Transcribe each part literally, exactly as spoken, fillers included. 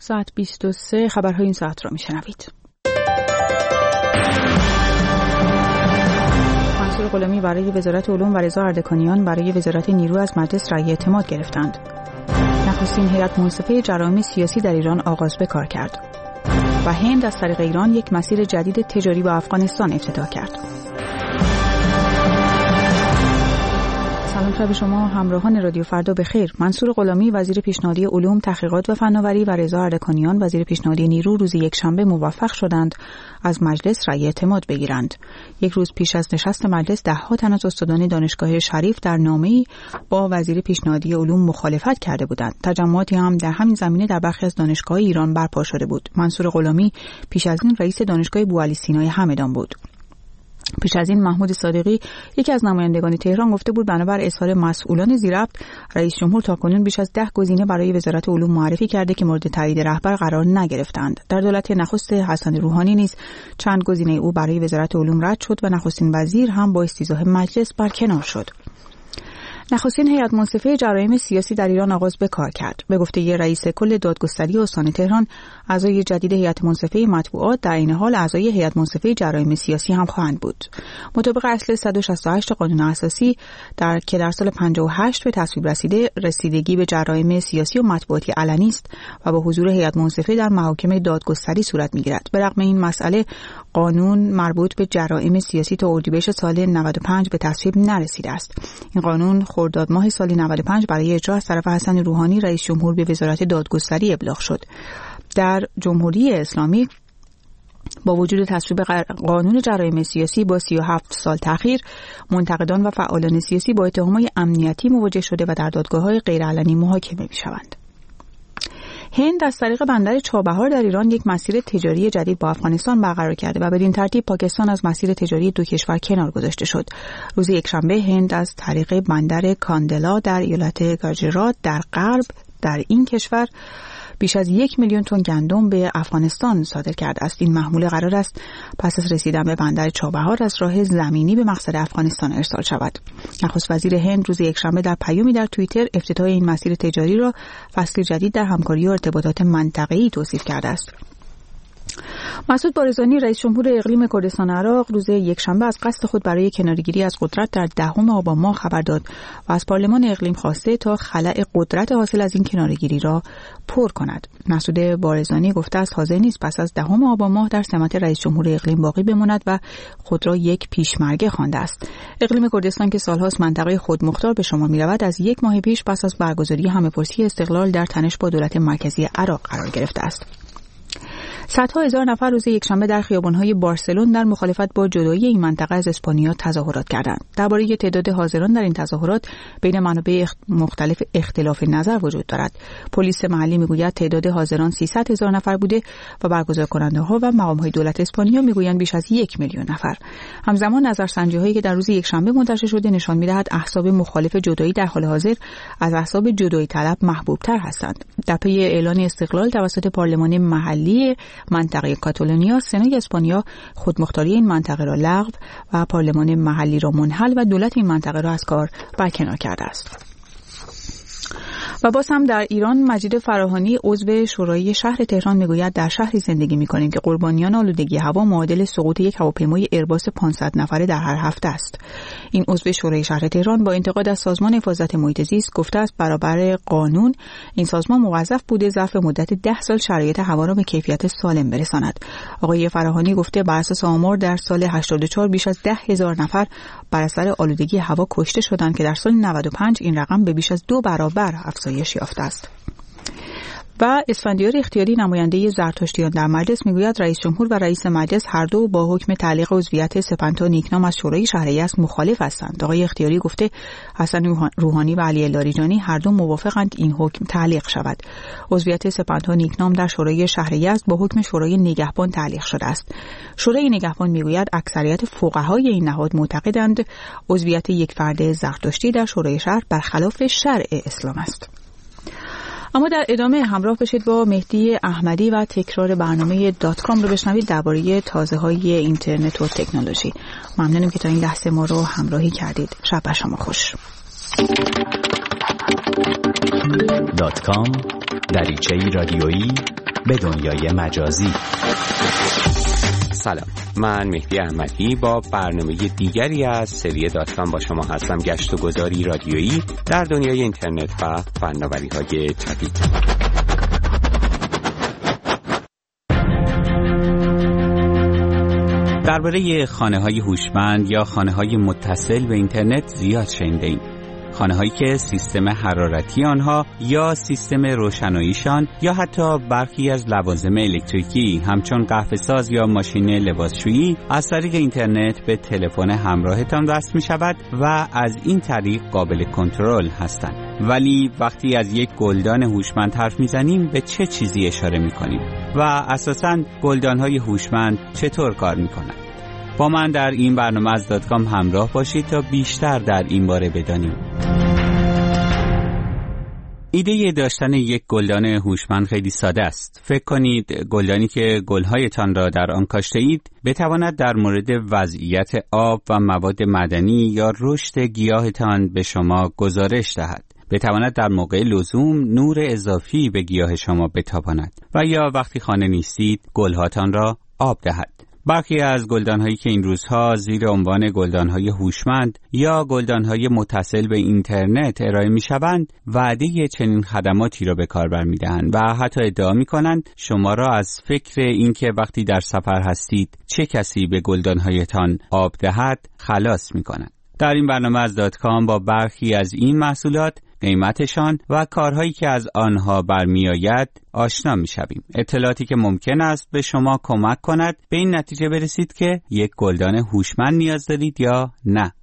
ساعت بیست و سه خبرهای این ساعت را میشنوید. منصور غلامی برای وزارت علوم و رضا اردکانیان برای وزارت نیرو از مجلس رأی اعتماد گرفتند. نخستین هیئت منصفه جرایم سیاسی در ایران آغاز به کار کرد و هند از طریق ایران یک مسیر جدید تجاری با افغانستان افتتاح کرد. سلام شب شما همراهان رادیو فردا بخیر. منصور غلامی وزیر پیشنهادی علوم، تحقیقات و فناوری و رضا اردکانیان وزیر پیشنهادی نیرو روز یکشنبه موفق شدند از مجلس رأی اعتماد بگیرند. یک روز پیش از نشست مجلس ده‌ها تن از استادان دانشگاه شریف در نامه‌ای با وزیر پیشنهادی علوم مخالفت کرده بودند. تجمعاتی هم در همین زمینه در برخی از دانشگاه ایران برپا شده بود. منصور غلامی پیش از این رئیس دانشگاه بوعلی سینای همدان بود. پیش از این محمود صادقی یکی از نمایندگان تهران گفته بود بنابر اظهار مسئولان زیرربط رئیس جمهور تاکنون بیش از ده گزینه برای وزارت علوم معرفی کرده که مورد تایید رهبر قرار نگرفتند. در دولت نخست حسن روحانی نیز چند گزینه او برای وزارت علوم رد شد و نخستین وزیر هم با استیضاح مجلس برکنار شد. نخستین هیئت منصفه جرایم سیاسی در ایران آغاز به کار کرد. به گفته رئیس کل دادگستری استان تهران، اعضای جدید هیئت منصفه مطبوعات در این حال اعضای هیئت منصفه جرایم سیاسی هم خواهند بود. مطابق اصل صد و شصت و هشت قانون اساسی در که در سال پنجاه و هشت به تصویب رسیده، رسیدگی به جرایم سیاسی و مطبوعاتی علنی است و با حضور هیئت منصفه در محاکم دادگستری صورت می‌گیرد. به رغم این مسئله، قانون مربوط به جرایم سیاسی تا اردیبهشت سال نود و پنج به تصویب نرسیده است. این قانون خرداد ماه سال نود و پنج برای اجرا از طرف حسن روحانی رئیس جمهور به وزارت دادگستری ابلاغ شد. در جمهوری اسلامی با وجود تصویب قانون جرایم سیاسی با سی و هفت سال تأخیر، منتقدان و فعالان سیاسی با اتهامات امنیتی مواجه شده و در دادگاه‌های غیرعلنی محاکمه می‌شوند. هند از طریق بندر چابهار در ایران یک مسیر تجاری جدید با افغانستان برقرار کرده و بدین ترتیب پاکستان از مسیر تجاری دو کشور کنار گذاشته شد. روز یکشنبه هند از طریق بندر کاندلا در ایالت گاجرات در غرب در این کشور بیش از یک میلیون تن گندم به افغانستان صادر کرده است. این محموله قرار است پس از رسیدن به بندر چابهار از راه زمینی به مقصد افغانستان ارسال شود. نخست وزیر هند روز یکشنبه در پیامی در توییتر افتتاح این مسیر تجاری را فصل جدید در همکاری و ارتباطات منطقه‌ای توصیف کرده است. مسعود بارزانی رئیس جمهور اقلیم کردستان عراق روز یکشنبه از قصد خود برای کناره‌گیری از قدرت در دهم آبان ماه خبر داد و از پارلمان اقلیم خواسته تا خلأ قدرت حاصل از این کناره‌گیری را پر کند. مسعود بارزانی گفته است حاضر نیست پس از دهم آبان ماه در سمت رئیس جمهور اقلیم باقی بماند و خود را یک پیشمرگه خوانده است. اقلیم کردستان که سالهاست منطقه خودمختار به شمار می‌رود، از یک ماه پیش پس از برگزاری همه‌پرسی استقلال در تنش با دولت مرکزی عراق قرار گرفته است. صدها هزار نفر روز یکشنبه در خیابان‌های بارسلون در مخالفت با جدایی این منطقه از اسپانیا تظاهرات کردند. درباره تعداد حاضران در این تظاهرات بین منابع مختلف اختلاف نظر وجود دارد. پلیس محلی میگوید تعداد حاضران سیصد هزار نفر بوده و برگزار کننده‌ها و مقام‌های دولت اسپانیا میگویند بیش از یک میلیون نفر. همزمان نظرسنجی‌هایی که در روز یکشنبه منتشر شده نشان می‌دهد احزاب مخالف جدایی در حال حاضر از احزاب جدایی طلب محبوب‌تر هستند. در پی اعلان استقلال توسط پارلمان محلی منطقه کاتالونیا، سنای اسپانیا خودمختاری این منطقه را لغو و پارلمان محلی را منحل و دولت این منطقه را از کار برکنار کرده است. و باز هم در ایران مجید فراهانی عضو شورای شهر تهران میگوید در شهری زندگی می‌کنیم که قربانیان آلودگی هوا معادل سقوط یک هواپیمای ایرباس پانصد نفره در هر هفته است. این عضو شورای شهر تهران با انتقاد از سازمان حفاظت محیط زیست گفته است برابر قانون این سازمان موظف بوده ظرف مدت ده سال شرایط هوا را به کیفیت سالم برساند. آقای فراهانی گفته بر اساس آمار در سال هشتاد و چهار بیش از ده هزار نفر بر اثر آلودگی هوا کشته شدند که در سال نود و پنج این رقم به بیش از دو برابر افزایش یافته است. و اسفندیار اختیاری نماینده زرتشتیان در مجلس میگوید رئیس جمهور و رئیس مجلس هر دو با حکم تعلیق عضویت سپنتا نیکنام از شورای شهر یزد مخالف هستند. آقای اختیاری گفته حسن روحانی و علی لاریجانی هر دو موافقند این حکم تعلیق شود. عضویت سپنتا نیکنام در شورای شهر یزد با حکم شورای نگهبان تعلیق شده است. شورای نگهبان میگوید اکثریت فقهای این نهاد معتقدند عضویت یک فرد زرتشتی در شورای شهر برخلاف شرع اسلام است. اما در ادامه همراه بشید با مهدی احمدی و تکرار برنامه دات کام رو بشنوید درباره تازه‌های اینترنت و تکنولوژی. ممنونم که تا این لحظه ما رو همراهی کردید. شب بر شما خوش. دات کام دریچه‌ای رادیویی به دنیای مجازی. سلام، من مهدی احمدی با برنامه دیگری از سری داتکام با شما هستم. گشت و گذاری رادیویی در دنیای اینترنت و فناوری‌های جدید. درباره خانه‌های هوشمند یا خانه‌های متصل به اینترنت زیاد شنیده‌ایم. خانه‌هایی که سیستم حرارتی آنها یا سیستم روشناییشان یا حتی برخی از لوازم الکتریکی همچون قهوه‌ساز یا ماشین لباسشویی از طریق اینترنت به تلفن همراهتان وصل می‌شود و از این طریق قابل کنترل هستند. ولی وقتی از یک گلدان هوشمند حرف می‌زنیم به چه چیزی اشاره می‌کنیم و اساساً گلدان‌های هوشمند چطور کار می‌کنند؟ با من در این برنامه از داتکام همراه باشید تا بیشتر در این باره بدانیم. ایده داشتن یک گلدان هوشمند خیلی ساده است. فکر کنید گلدانی که گل‌هایتان را در آن کاشته اید بتواند در مورد وضعیت آب و مواد معدنی یا رشد گیاهتان به شما گزارش دهد. بتواند در موقع لزوم نور اضافی به گیاه شما بتاباند و یا وقتی خانه نیستید گل‌هاتان را آب دهد. برخی از گلدان‌هایی که این روزها زیر عنوان گلدان‌های هوشمند یا گلدان‌های متصل به اینترنت ارائه می‌شوند، وعده چنین خدماتی را به کار برمی‌دهند و حتی ادعا می‌کنند شما را از فکر اینکه وقتی در سفر هستید چه کسی به گلدان‌هایتان آب دهد خلاص می‌کنند. در این برنامه از داتکام با برخی از این محصولات، قیمتشان و کارهایی که از آنها برمیآید آشنا می‌شویم. اطلاعاتی که ممکن است به شما کمک کند به این نتیجه برسید که یک گلدان هوشمند نیاز دارید یا نه.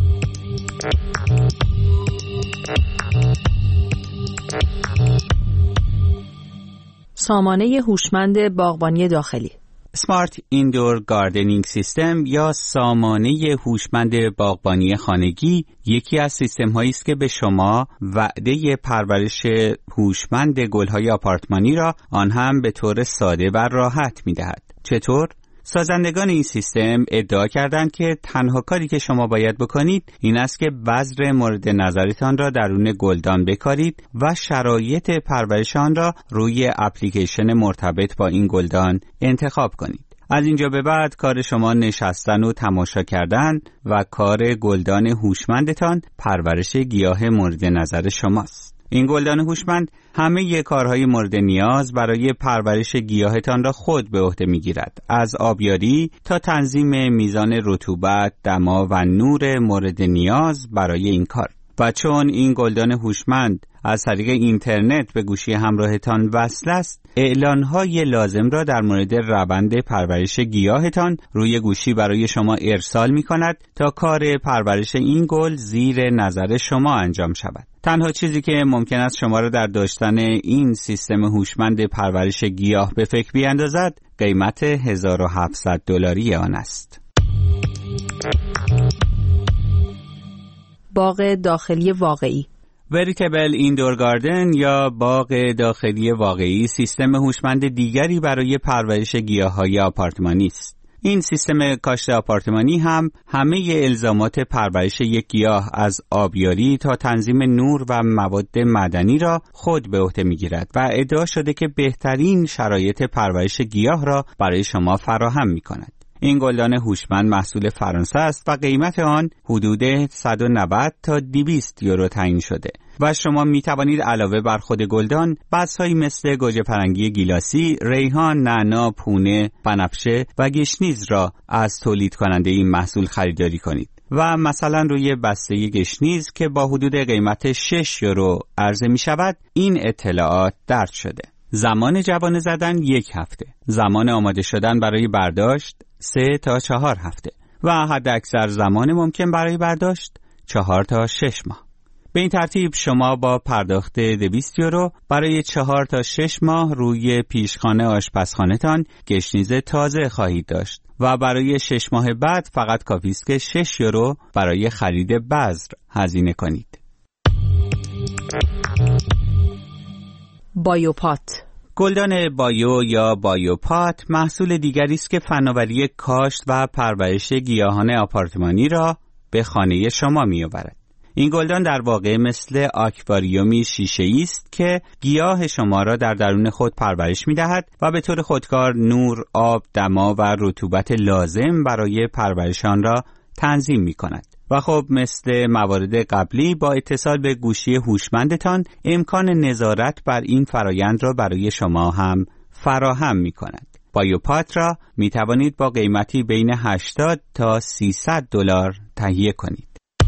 سامانه هوشمند باغبانی داخلی Smart Indoor Gardening System یا سامانه هوشمند باغبانی خانگی یکی از سیستم‌هایی است که به شما وعده پرورش هوشمند گل‌های آپارتمانی را آن هم به طور ساده و راحت می‌دهد. چطور؟ سازندگان این سیستم ادعا کردند که تنها کاری که شما باید بکنید این است که بذر مورد نظرتان را درون گلدان بکارید و شرایط پرورش آن را روی اپلیکیشن مرتبط با این گلدان انتخاب کنید. از اینجا به بعد کار شما نشستن و تماشا کردن و کار گلدان هوشمندتان پرورش گیاه مورد نظر شماست. این گلدان هوشمند همه کارهای مورد نیاز برای پرورش گیاهتان را خود به عهده می‌گیرد، از آبیاری تا تنظیم میزان رطوبت، دما و نور مورد نیاز برای این کار. و چون این گلدان هوشمند از طریق اینترنت به گوشی همراهتان وصل است، اعلان‌های لازم را در مورد روند پرورش گیاهتان روی گوشی برای شما ارسال می‌کند تا کار پرورش این گل زیر نظر شما انجام شود. تنها چیزی که ممکن است شما را در داشتن این سیستم هوشمند پرورش گیاه به فکر بیاندازد، قیمت هزار و هفتصد دلاری آن است. باغ داخلی واقعی وریتبل ایندور گاردن یا باغ داخلی واقعی سیستم هوشمند دیگری برای پرورش گیاه‌های آپارتمانی است. این سیستم کاشت آپارتمانی هم همه الزامات پرورش یک گیاه از آبیاری تا تنظیم نور و مواد معدنی را خود به عهده می‌گیرد و ادعا شده که بهترین شرایط پرورش گیاه را برای شما فراهم می‌کند. این گلدان هوشمند محصول فرانسه است و قیمت آن حدود صد و نود تا دویست یورو تعیین شده و شما می توانید علاوه بر خود گلدان بذرهایی مثل گوجه فرنگی گیلاسی، ریحان، نعنا، پونه، بنفشه و گشنیز را از تولید کننده این محصول خریداری کنید و مثلا روی بسته گشنیز که با حدود قیمت شش یورو عرضه می شود این اطلاعات درج شده. زمان جوانه زدن یک هفته، زمان آماده شدن برای برداشت سه تا چهار هفته و حد اکثر زمان ممکن برای برداشت چهار تا شش ماه. به این ترتیب شما با پرداخت دویست یورو برای چهار تا شش ماه روی پیشخانه آشپزخانه‌تان گشنیز تازه خواهید داشت و برای شش ماه بعد فقط کافی است که شش یورو برای خرید بذر هزینه کنید. بایوپات گلدان بایو یا بایوپات محصول دیگری است که فناوری کاشت و پرورش گیاهان آپارتمانی را به خانه شما می آورد. این گلدان در واقع مثل آکواریومی شیشه‌ای است که گیاه شما را در درون خود پرورش می‌دهد و به طور خودکار نور، آب، دما و رطوبت لازم برای پرورش آن را تنظیم می‌کند. و خب مثل موارد قبلی با اتصال به گوشی هوشمندتان امکان نظارت بر این فرایند را برای شما هم فراهم می‌کند. بایوپات را می‌توانید با قیمتی بین هشتاد تا سیصد دلار تهیه کنید.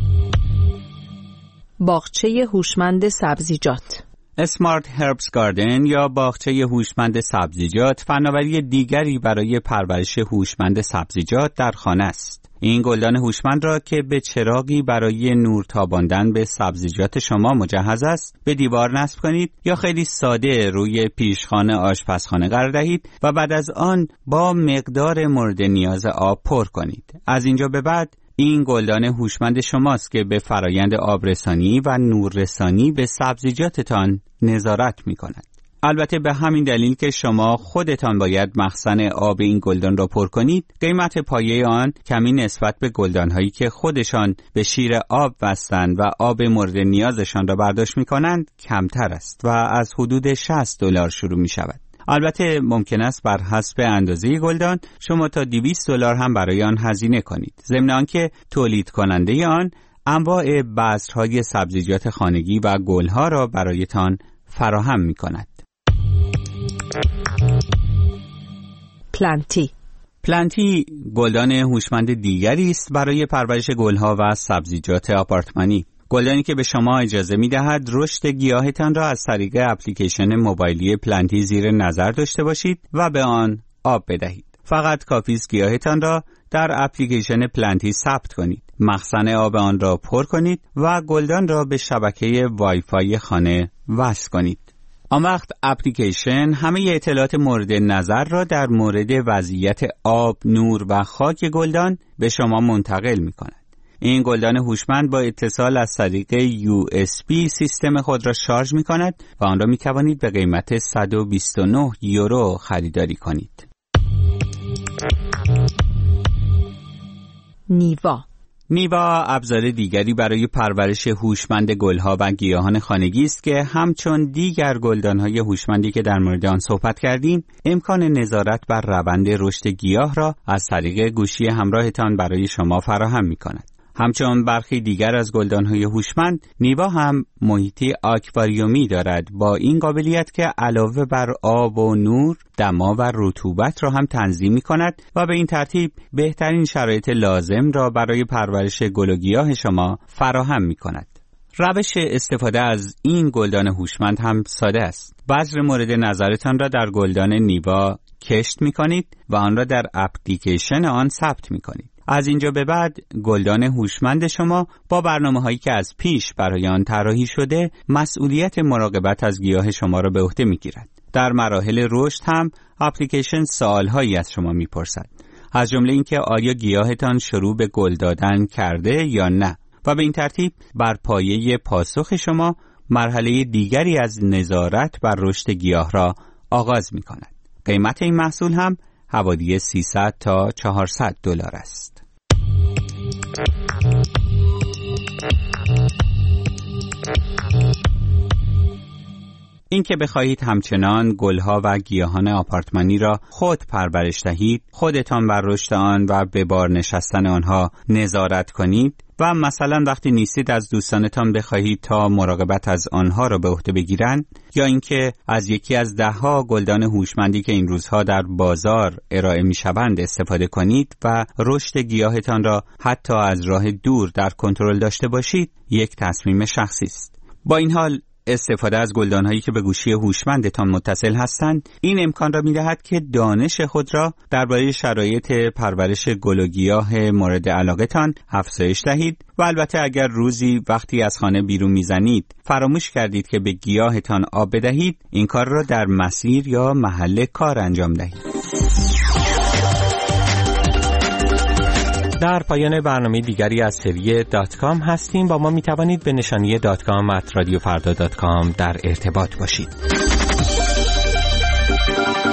باغچه هوشمند سبزیجات. اسمارت هربز گاردن یا باغچه هوشمند سبزیجات فناوری دیگری برای پرورش هوشمند سبزیجات در خانه است. این گلدان هوشمند را که به چراغی برای نور تاباندن به سبزیجات شما مجهز است به دیوار نصب کنید یا خیلی ساده روی پیشخانه آشپزخانه قرار دهید و بعد از آن با مقدار مورد نیاز آب پر کنید. از اینجا به بعد این گلدان هوشمند شماست که به فرایند آبرسانی و نوررسانی به سبزیجاتتان نظارت می کند. البته به همین دلیل که شما خودتان باید مخزن آب این گلدان را پر کنید، قیمت پایه آن کمی نسبت به گلدان‌هایی که خودشان به شیر آب بستند و آب مورد نیازشان را برداشت می کنند کمتر است و از حدود شصت دلار شروع می شود. البته ممکن است بر حسب اندازه گلدان شما تا دویست دلار هم برای آن هزینه کنید. ضمن آنکه تولید کننده آن انواع بذرهای سبزیجات خانگی و گلها را برایتان فراهم می کند. پلنتی. پلنتی گلدان هوشمند دیگری است برای پرورش گلها و سبزیجات آپارتمانی. گلدانی که به شما اجازه می دهد رشد گیاهتان را از طریق اپلیکیشن موبایلی پلنتی زیر نظر داشته باشید و به آن آب بدهید. فقط کافی است گیاهتان را در اپلیکیشن پلنتی ثبت کنید، مخزن آب آن را پر کنید و گلدان را به شبکه وای فای خانه وصل کنید. آن وقت اپلیکیشن همه اطلاعات مورد نظر را در مورد وضعیت آب، نور و خاک گلدان به شما منتقل می کند. این گلدان هوشمند با اتصال از طریق یو اس بی سیستم خود را شارژ می کند و آن را می توانید به قیمت صد و بیست و نه یورو خریداری کنید. نیوا. نیوا ابزار دیگری برای پرورش هوشمند گلها و گیاهان خانگی است که همچون دیگر گلدان‌های هوشمندی که در مورد آن صحبت کردیم، امکان نظارت بر روند رشد گیاه را از طریق گوشی همراهتان برای شما فراهم می‌کند. همچون برخی دیگر از گلدان‌های هوشمند، نیوا هم محیطی آکواریومی دارد با این قابلیت که علاوه بر آب و نور، دما و رطوبت را هم تنظیم می‌کند و به این ترتیب بهترین شرایط لازم را برای پرورش گل و گیاه شما فراهم می‌کند. روش استفاده از این گلدان هوشمند هم ساده است. بذر مورد نظرتان را در گلدان نیوا کشت می‌کنید و آن را در اپلیکیشن آن ثبت می‌کنید. از اینجا به بعد گلدان هوشمند شما با برنامه‌هایی که از پیش برای آن طراحی شده مسئولیت مراقبت از گیاه شما را به عهده می‌گیرد. در مراحل رشد هم اپلیکیشن سوال‌هایی از شما می‌پرسد، از جمله اینکه آیا گیاهتان شروع به گل دادن کرده یا نه، و به این ترتیب بر پایه پاسخ شما مرحله دیگری از نظارت بر رشد گیاه را آغاز می‌کند. قیمت این محصول هم حوالی سیصد تا چهارصد دلار است. این که بخواهید همچنان گلها و گیاهان آپارتمانی را خود پرورش دهید، خودتان بر رشد آن و به بار نشستن آنها نظارت کنید و مثلا وقتی نیستید از دوستانتان بخواهید تا مراقبت از آنها را به عهده بگیرند، یا اینکه از یکی از دهها گلدان هوشمندی که این روزها در بازار ارائه می‌شوند استفاده کنید و رشد گیاهتان را حتی از راه دور در کنترل داشته باشید، یک تصمیم شخصی است. با این حال استفاده از گلدان‌هایی که به گوشی هوشمندتان متصل هستند این امکان را می‌دهد که دانش خود را درباره شرایط پرورش گل و گیاه مورد علاقه‌تان افزایش دهید و البته اگر روزی وقتی از خانه بیرون می‌زنید فراموش کردید که به گیاهتان آب بدهید، این کار را در مسیر یا محل کار انجام دهید. در پایان برنامه دیگری از سری دات کام هستیم. با ما می توانید به نشانی دات کام ات رادیو فردا دات کام در ارتباط باشید.